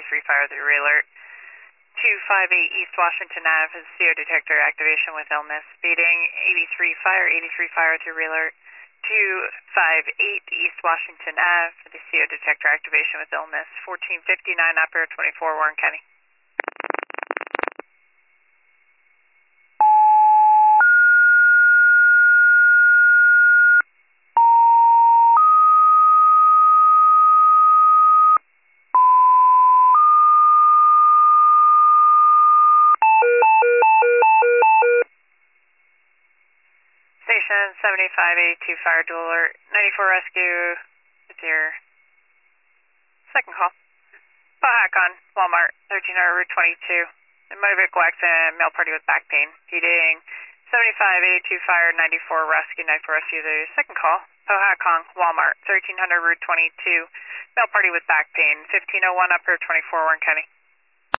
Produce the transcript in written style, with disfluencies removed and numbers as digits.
83 Fire 3 Alert. 258 East Washington Ave is CO detector activation with illness. Speeding 83 Fire 3 Alert. 258 East Washington Ave for the CO detector activation with illness. 1459 Operator 24 Warren County. Station 7582 Fire Dual Alert. 94 Rescue with your second call. Powhatan, Walmart, 1300 Route 22. A motor vehicle accident, male party with back pain. Heating 7582 Fire 94 Rescue, 94 Rescue, the second call. Powhatan, Walmart, 1300 Route 22. Male party with back pain. 1501 Upper 24 Warren County.